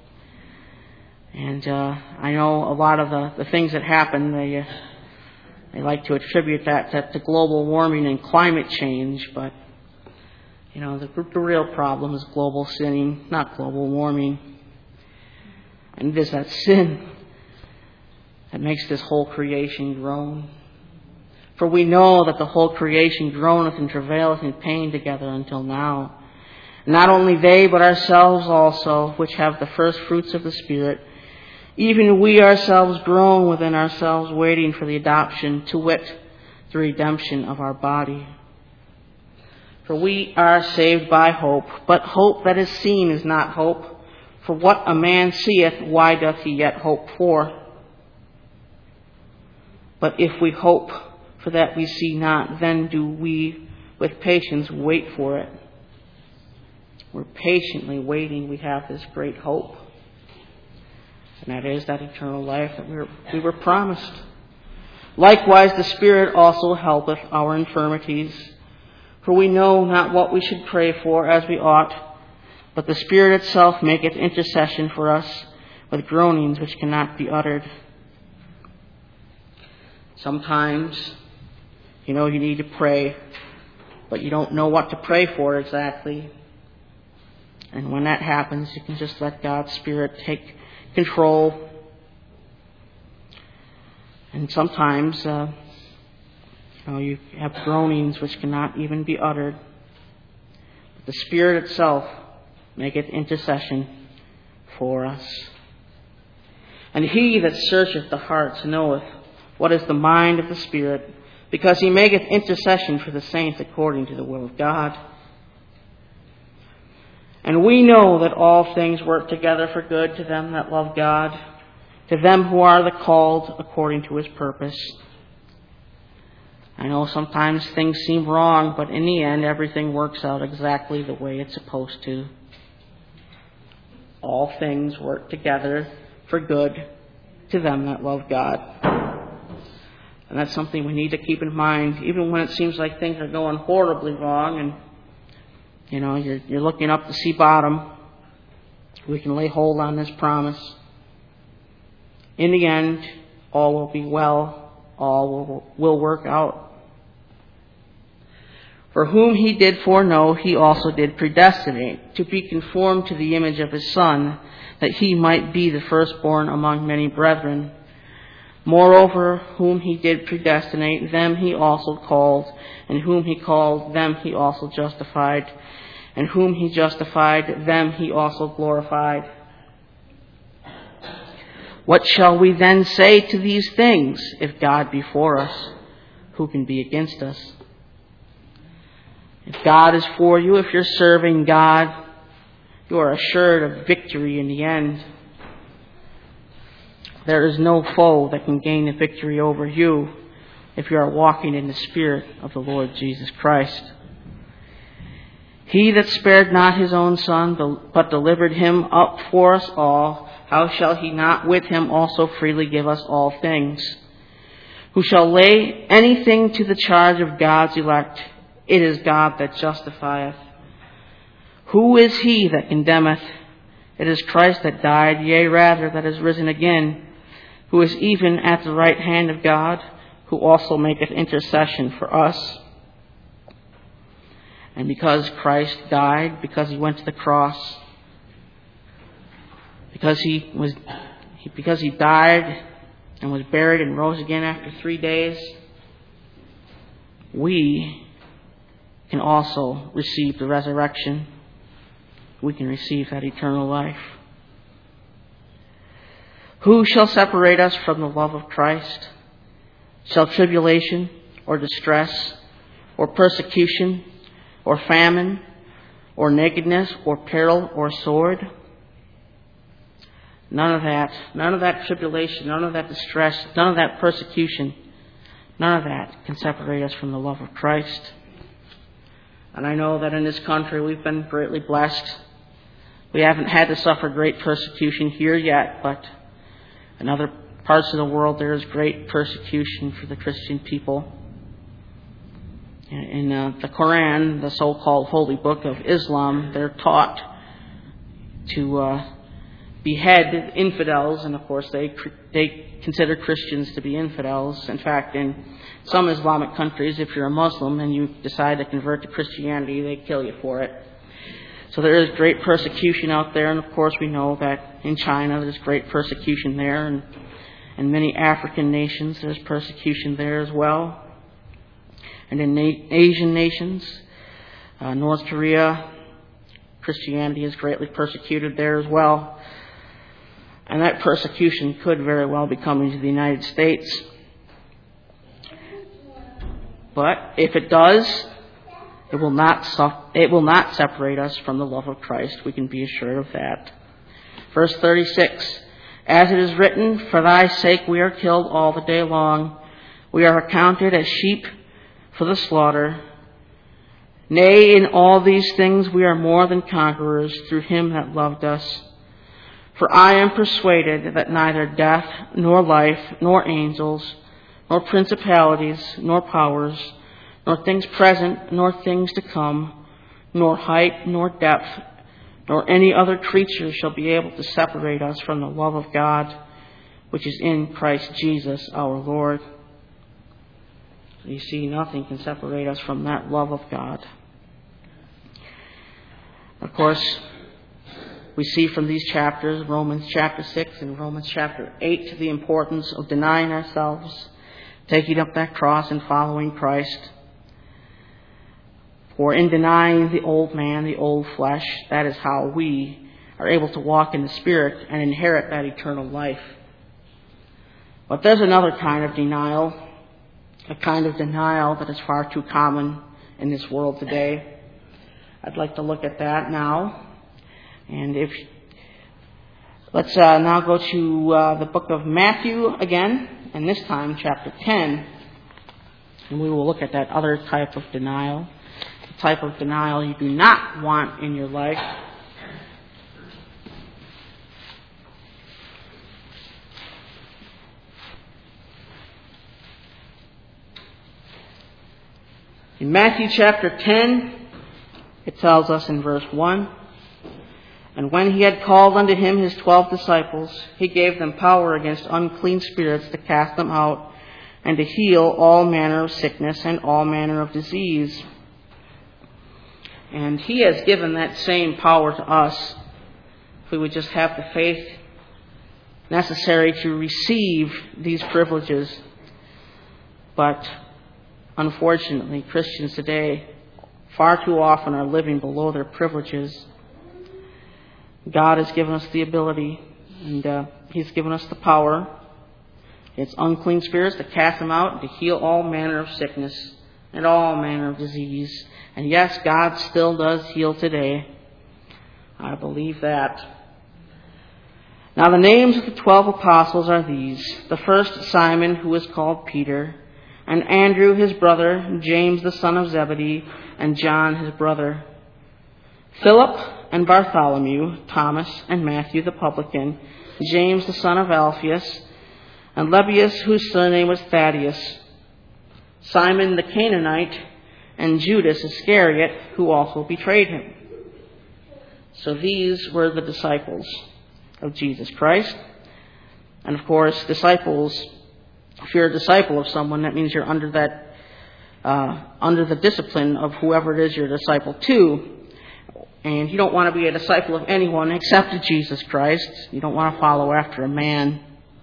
Speaker 1: And uh, I know a lot of the, the things that happen, they, uh, they like to attribute that, that to global warming and climate change, but you know, the, the real problem is global sinning, not global warming. And it is that sin that makes this whole creation groan. For we know that the whole creation groaneth and travaileth in pain together until now. And not only they, but ourselves also, which have the first fruits of the Spirit, even we ourselves groan within ourselves, waiting for the adoption, to wit, the redemption of our body. For we are saved by hope, but hope that is seen is not hope. For what a man seeth, why doth he yet hope for? But if we hope for that we see not, then do we with patience wait for it. We're patiently waiting. We have this great hope. And that is that eternal life that we were, we were promised. Likewise, the Spirit also helpeth our infirmities. For we know not what we should pray for as we ought, but the Spirit itself maketh intercession for us with groanings which cannot be uttered. Sometimes, you know, you need to pray, but you don't know what to pray for exactly. And when that happens, you can just let God's Spirit take control. And sometimes, uh, you know, you have groanings which cannot even be uttered. But the Spirit itself maketh intercession for us. And he that searcheth the hearts knoweth what is the mind of the Spirit, because he maketh intercession for the saints according to the will of God. And we know that all things work together for good to them that love God, to them who are the called according to his purpose. I know sometimes things seem wrong, but in the end, everything works out exactly the way it's supposed to. All things work together for good to them that love God. And that's something we need to keep in mind, even when it seems like things are going horribly wrong and, you know, you're, you're looking up to see bottom. We can lay hold on this promise. In the end, all will be well. All will, will work out. For whom he did foreknow, he also did predestinate, to be conformed to the image of his Son, that he might be the firstborn among many brethren. Moreover, whom he did predestinate, them he also called, and whom he called, them he also justified, and whom he justified, them he also glorified. What shall we then say to these things? If God be for us, who can be against us? If God is for you, if you're serving God, you are assured of victory in the end. There is no foe that can gain a victory over you if you are walking in the Spirit of the Lord Jesus Christ. He that spared not his own Son, but delivered him up for us all, how shall he not with him also freely give us all things? Who shall lay anything to the charge of God's elect? It is God that justifieth. Who is he that condemneth? It is Christ that died, yea, rather, that is risen again, who is even at the right hand of God, who also maketh intercession for us. And because Christ died, because he went to the cross, because he was, because he died and was buried and rose again after three days, we can also receive the resurrection. We can receive that eternal life. Who shall separate us from the love of Christ? Shall tribulation, or distress, or persecution, or famine, or nakedness, or peril, or sword? None of that. None of that tribulation, none of that distress, none of that persecution, none of that can separate us from the love of Christ. And I know that in this country we've been greatly blessed. We haven't had to suffer great persecution here yet, but in other parts of the world there is great persecution for the Christian people. In uh, the Quran, the so-called holy book of Islam, they're taught to uh, behead infidels, and of course they they consider Christians to be infidels. In fact, in some Islamic countries, if you're a Muslim and you decide to convert to Christianity, they kill you for it. So there is great persecution out there, and of course we know that in China there's great persecution there, and in many African nations there's persecution there as well. And in Asian nations, uh, North Korea, Christianity is greatly persecuted there as well. And that persecution could very well be coming to the United States. But if it does, it will not su- it will not separate us from the love of Christ. We can be assured of that. Verse thirty-six, as it is written, for thy sake we are killed all the day long. We are accounted as sheep for the slaughter. Nay, in all these things we are more than conquerors through him that loved us. For I am persuaded that neither death, nor life, nor angels, nor principalities, nor powers, nor things present, nor things to come, nor height, nor depth, nor any other creature shall be able to separate us from the love of God, which is in Christ Jesus our Lord. You see, nothing can separate us from that love of God. Of course, we see from these chapters, Romans chapter six and Romans chapter eight, the importance of denying ourselves, taking up that cross and following Christ. For in denying the old man, the old flesh, that is how we are able to walk in the Spirit and inherit that eternal life. But there's another kind of denial, a kind of denial that is far too common in this world today. I'd like to look at that now. And if let's uh, now go to uh, the book of Matthew again, and this time chapter ten. And we will look at that other type of denial, the type of denial you do not want in your life. In Matthew chapter ten, it tells us in verse one, and when he had called unto him his twelve disciples, he gave them power against unclean spirits to cast them out, and to heal all manner of sickness and all manner of disease. And he has given that same power to us if we would just have the faith necessary to receive these privileges. But unfortunately, Christians today far too often are living below their privileges. God has given us the ability, and uh, he's given us the power. It's unclean spirits to cast them out and to heal all manner of sickness and all manner of disease. And yes, God still does heal today. I believe that. Now the names of the twelve apostles are these. The first, Simon, who is called Peter, and Andrew his brother, James the son of Zebedee, and John his brother, Philip and Bartholomew, Thomas and Matthew the publican, James the son of Alphaeus, and Lebbaeus, whose surname was Thaddeus, Simon the Canaanite, and Judas Iscariot, who also betrayed him. So these were the disciples of Jesus Christ. And of course, disciples, if you're a disciple of someone, that means you're under that, uh, under the discipline of whoever it is you're a disciple to. And you don't want to be a disciple of anyone except of Jesus Christ. You don't want to follow after a man.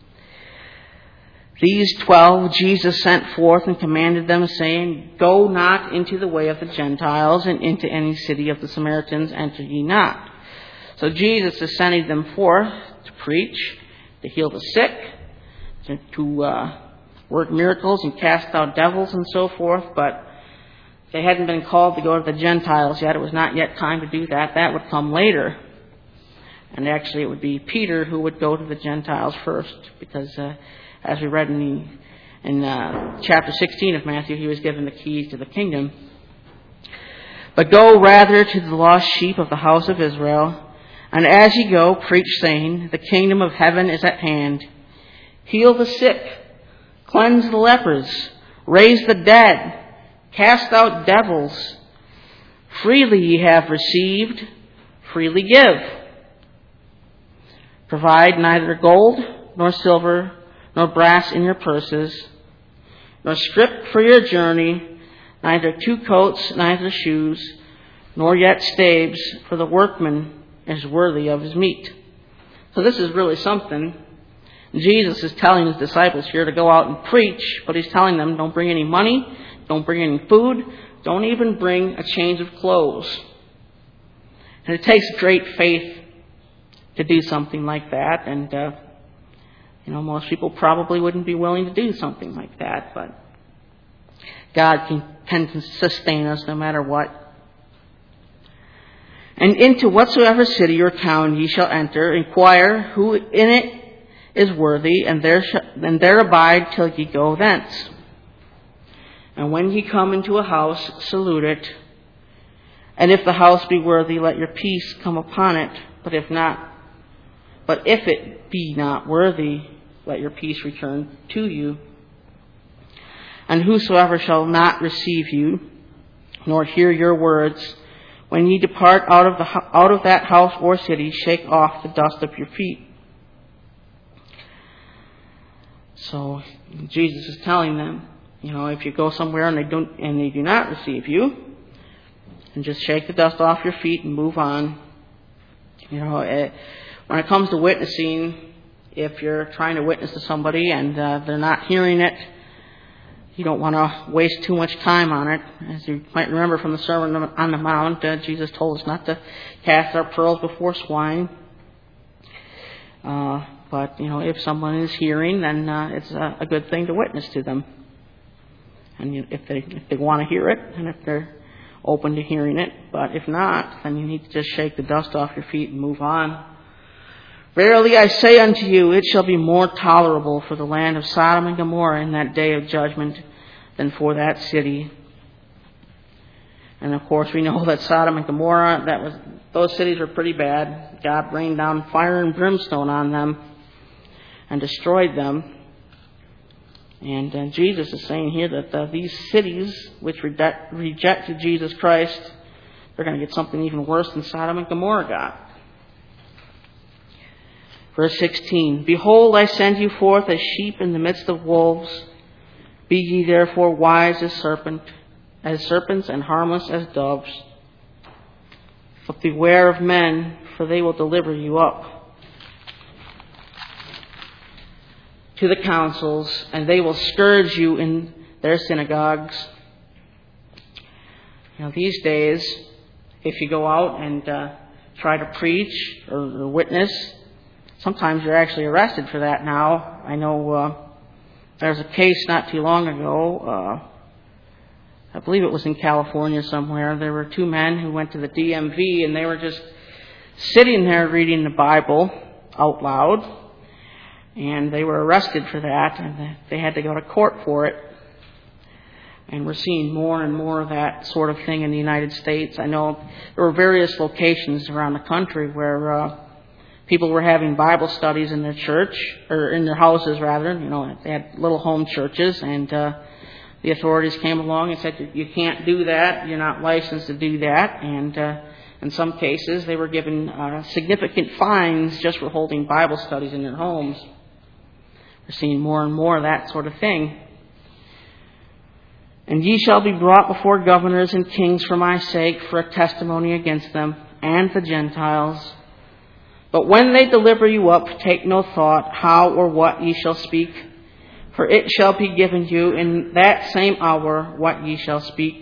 Speaker 1: These twelve Jesus sent forth and commanded them, saying, Go not into the way of the Gentiles, and into any city of the Samaritans enter ye not. So Jesus is sending them forth to preach, to heal the sick, to, to uh, work miracles and cast out devils and so forth. But they hadn't been called to go to the Gentiles yet. It was not yet time to do that. That would come later. And actually it would be Peter who would go to the Gentiles first, because uh, as we read in, the, in uh, chapter sixteen of Matthew, he was given the keys to the kingdom. But go rather to the lost sheep of the house of Israel, and as ye go, preach, saying, The kingdom of heaven is at hand. Heal the sick, cleanse the lepers, raise the dead, Cast out devils. Freely ye have received, freely give. Provide neither gold, nor silver, nor brass in your purses, nor scrip for your journey, neither two coats, neither shoes, nor yet staves, for the workman is worthy of his meat. So this is really something. Jesus is telling his disciples here to go out and preach, but he's telling them, don't bring any money, don't bring any food, don't even bring a change of clothes. And it takes great faith to do something like that, and uh, you know, most people probably wouldn't be willing to do something like that, but God can, can sustain us no matter what. And into whatsoever city or town ye shall enter, inquire who in it is worthy, and there sh- and there abide till ye go thence. And when ye come into a house, salute it. And if the house be worthy, let your peace come upon it. But if not, but if it be not worthy, let your peace return to you. And whosoever shall not receive you, nor hear your words, when ye depart out of the out of that house or city, shake off the dust of your feet. So Jesus is telling them, you know, if you go somewhere and they don't and they do not receive you, and just shake the dust off your feet and move on. You know, it, when it comes to witnessing, if you're trying to witness to somebody and uh, they're not hearing it, you don't want to waste too much time on it. As you might remember from the Sermon on the Mount, uh, Jesus told us not to cast our pearls before swine. Uh, but, you know, if someone is hearing, then uh, it's a, a good thing to witness to them. And you, if they if they want to hear it, and if they're open to hearing it. But if not, then you need to just shake the dust off your feet and move on. Verily I say unto you, it shall be more tolerable for the land of Sodom and Gomorrah in that day of judgment than for that city. And of course we know that Sodom and Gomorrah, that was those cities were pretty bad. God rained down fire and brimstone on them and destroyed them. And uh, Jesus is saying here that uh, these cities which reject, rejected Jesus Christ, they're going to get something even worse than Sodom and Gomorrah got. Verse sixteen, Behold, I send you forth as sheep in the midst of wolves. Be ye therefore wise as serpent, as serpents, and harmless as doves. But beware of men, for they will deliver you up to the councils, and they will scourge you in their synagogues. You know, these days, if you go out and uh, try to preach or, or witness, sometimes you're actually arrested for that now. I know uh, there was a case not too long ago. Uh, I believe it was in California somewhere. There were two men who went to the D M V, and they were just sitting there reading the Bible out loud. And they were arrested for that, and they had to go to court for it. And we're seeing more and more of that sort of thing in the United States. I know there were various locations around the country where uh, people were having Bible studies in their church, or in their houses rather. You know, they had little home churches, and uh, the authorities came along and said, you can't do that, you're not licensed to do that. And uh, in some cases, they were given uh, significant fines just for holding Bible studies in their homes. We're seeing more and more of that sort of thing. And ye shall be brought before governors and kings for my sake, for a testimony against them and the Gentiles. But when they deliver you up, take no thought how or what ye shall speak, for it shall be given you in that same hour what ye shall speak.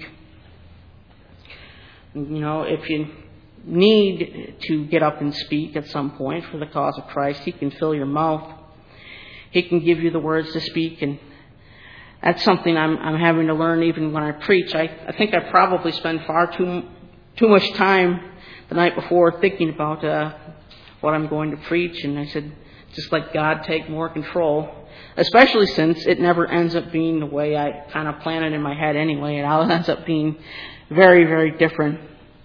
Speaker 1: You know, if you need to get up and speak at some point for the cause of Christ, He can fill your mouth. He can give you the words to speak, and that's something I'm, I'm having to learn even when I preach. I, I think I probably spend far too too much time the night before thinking about uh, what I'm going to preach, and I said, just let God take more control, especially since it never ends up being the way I kind of plan it in my head anyway. It all ends up being very, very different.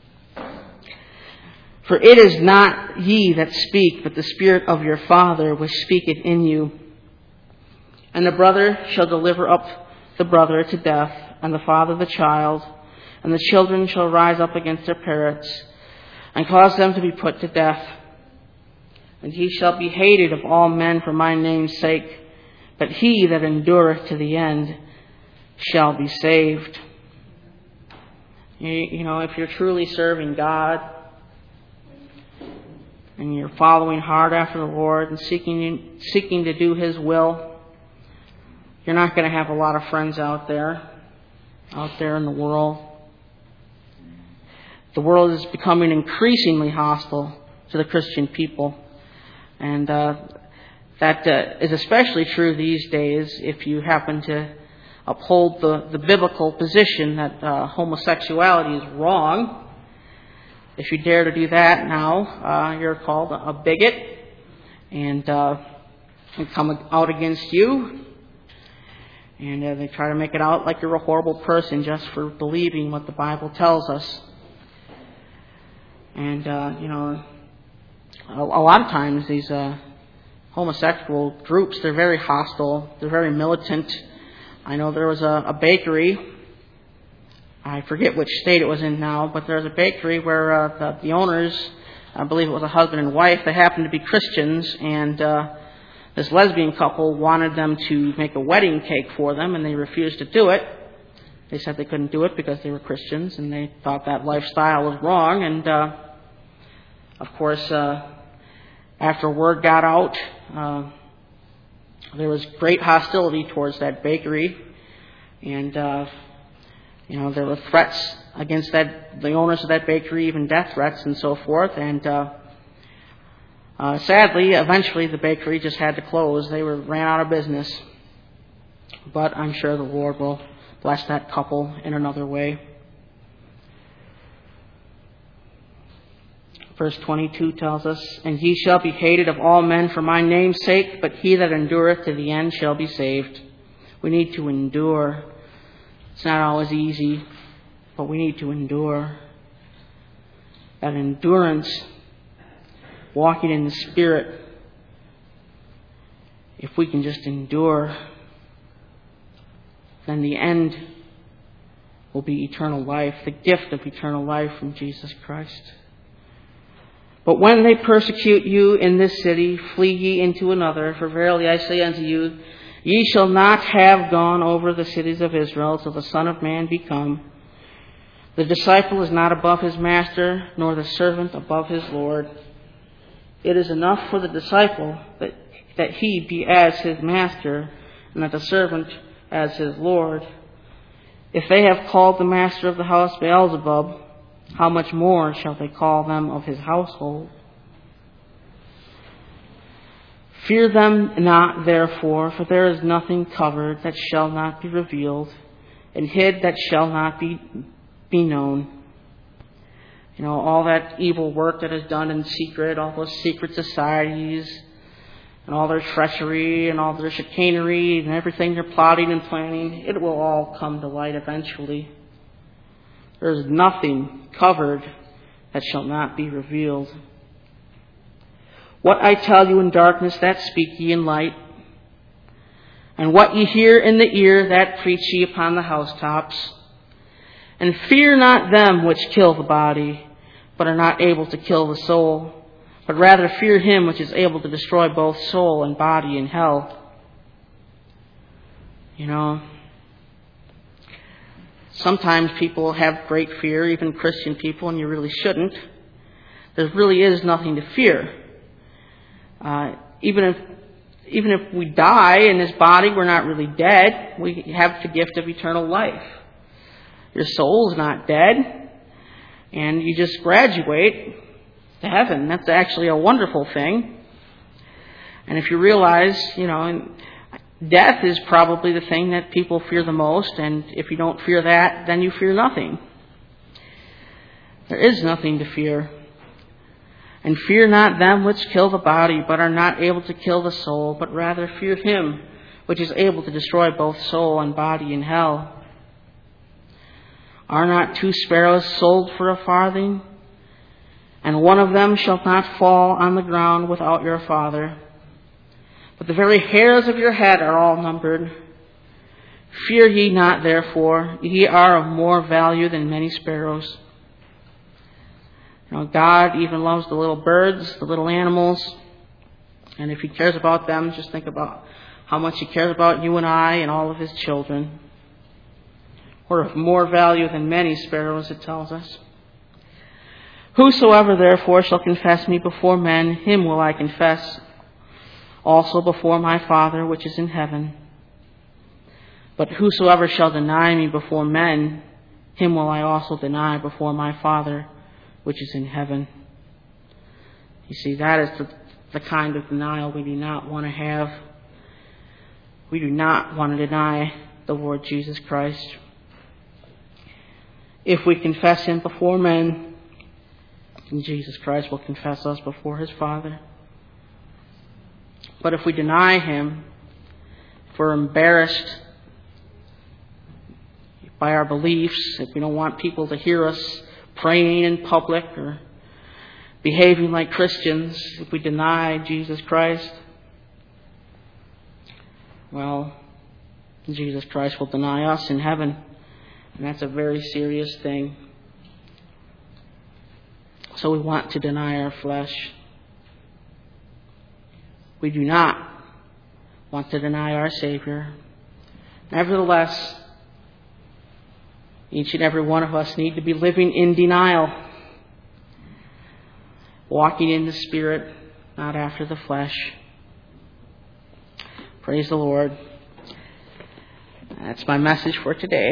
Speaker 1: For it is not ye that speak, but the Spirit of your Father which speaketh in you. And the brother shall deliver up the brother to death, and the father the child, and the children shall rise up against their parents, and cause them to be put to death. And he shall be hated of all men for my name's sake, but he that endureth to the end shall be saved. You, you know, if you're truly serving God, and you're following hard after the Lord and seeking seeking to do His will, you're not going to have a lot of friends out there, out there in the world. The world is becoming increasingly hostile to the Christian people. And uh, that uh, is especially true these days if you happen to uphold the, the biblical position that uh, homosexuality is wrong. If you dare to do that now, uh, you're called a bigot and, uh, and come out against you. And uh, they try to make it out like you're a horrible person just for believing what the Bible tells us. And, uh, you know, a, a lot of times these uh, homosexual groups, they're very hostile. They're very militant. I know there was a, a bakery. I forget which state it was in now, but there's a bakery where uh, the, the owners, I believe it was a husband and wife, they happened to be Christians, and uh, this lesbian couple wanted them to make a wedding cake for them, and they refused to do it. They said they couldn't do it because they were Christians, and they thought that lifestyle was wrong. And, uh, of course, uh, after word got out, uh, there was great hostility towards that bakery, and uh, you know there were threats against that the owners of that bakery, even death threats and so forth. And uh, uh, sadly, eventually the bakery just had to close. They were ran out of business. But I'm sure the Lord will bless that couple in another way. Verse twenty-two tells us, "And ye shall be hated of all men for my name's sake, but he that endureth to the end shall be saved." We need to endure. It's not always easy, but we need to endure. That endurance, walking in the Spirit, if we can just endure, then the end will be eternal life, the gift of eternal life from Jesus Christ. "But when they persecute you in this city, flee ye into another. For verily I say unto you, ye shall not have gone over the cities of Israel till the Son of Man be come. The disciple is not above his master, nor the servant above his Lord. It is enough for the disciple that, that he be as his master, and that the servant as his Lord. If they have called the master of the house Beelzebub, how much more shall they call them of his household? Fear them not, therefore, for there is nothing covered that shall not be revealed, and hid that shall not be, be known." You know, all that evil work that is done in secret, all those secret societies, and all their treachery, and all their chicanery, and everything they're plotting and planning, it will all come to light eventually. There is nothing covered that shall not be revealed. "What I tell you in darkness, that speak ye in light. And what ye hear in the ear, that preach ye upon the housetops. And fear not them which kill the body, but are not able to kill the soul, but rather fear him which is able to destroy both soul and body in hell." You know, sometimes people have great fear, even Christian people, and you really shouldn't. There really is nothing to fear. Uh, even if even if we die in this body, we're not really dead. We have the gift of eternal life. Your soul's not dead, and you just graduate to heaven. That's actually a wonderful thing. And if you realize, you know, death is probably the thing that people fear the most, and if you don't fear that, then you fear nothing. There is nothing to fear. "And fear not them which kill the body, but are not able to kill the soul, but rather fear him which is able to destroy both soul and body in hell. Are not two sparrows sold for a farthing? And one of them shall not fall on the ground without your Father. But the very hairs of your head are all numbered. Fear ye not, therefore, ye are of more value than many sparrows. You know, God even loves the little birds, the little animals. And if He cares about them, just think about how much He cares about you and I and all of His children. We're of more value than many sparrows, it tells us. Whosoever therefore shall confess me before men, him will I confess also before my Father which is in heaven. But whosoever shall deny me before men, him will I also deny before my Father which is in heaven. You see, that is the, the kind of denial we do not want to have. We do not want to deny the Lord Jesus Christ. If we confess Him before men, Jesus Christ will confess us before His Father. But if we deny Him, if we're embarrassed by our beliefs, if we don't want people to hear us praying in public or behaving like Christians, if we deny Jesus Christ, well, Jesus Christ will deny us in heaven. And that's a very serious thing. So we want to deny our flesh. We do not want to deny our Savior. Nevertheless, each and every one of us need to be living in denial, walking in the Spirit, not after the flesh. Praise the Lord. That's my message for today.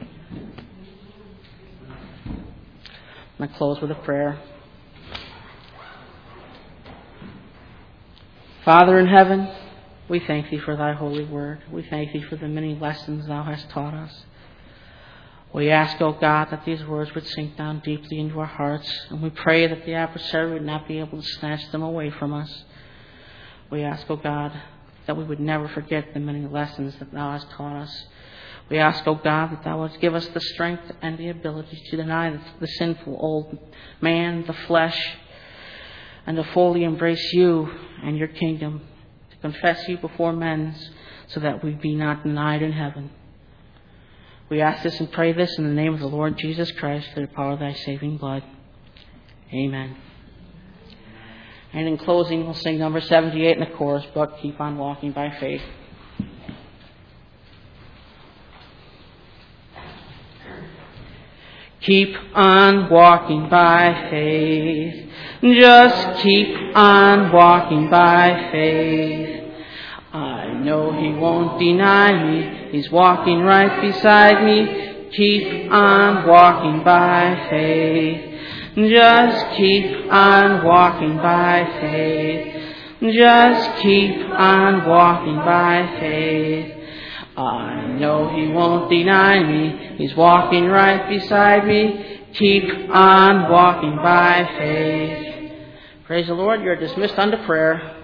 Speaker 1: I'm going to close with a prayer. Father in heaven, we thank Thee for Thy holy word. We thank Thee for the many lessons Thou hast taught us. We ask, O God, that these words would sink down deeply into our hearts, and we pray that the adversary would not be able to snatch them away from us. We ask, O God, that we would never forget the many lessons that Thou hast taught us. We ask, O God, that Thou wouldst give us the strength and the ability to deny the, the sinful old man, the flesh, and to fully embrace You and Your kingdom, to confess You before men, so that we be not denied in heaven. We ask this and pray this in the name of the Lord Jesus Christ, through the power of Thy saving blood. Amen. And in closing, we'll sing number seventy-eight in the chorus book, Keep on Walking by Faith. Keep on walking by faith. Just keep on walking by faith. I know He won't deny me. He's walking right beside me. Keep on walking by faith. Just keep on walking by faith. Just keep on walking by faith. I know He won't deny me. He's walking right beside me. Keep on walking by faith. Praise the Lord. You're dismissed unto prayer.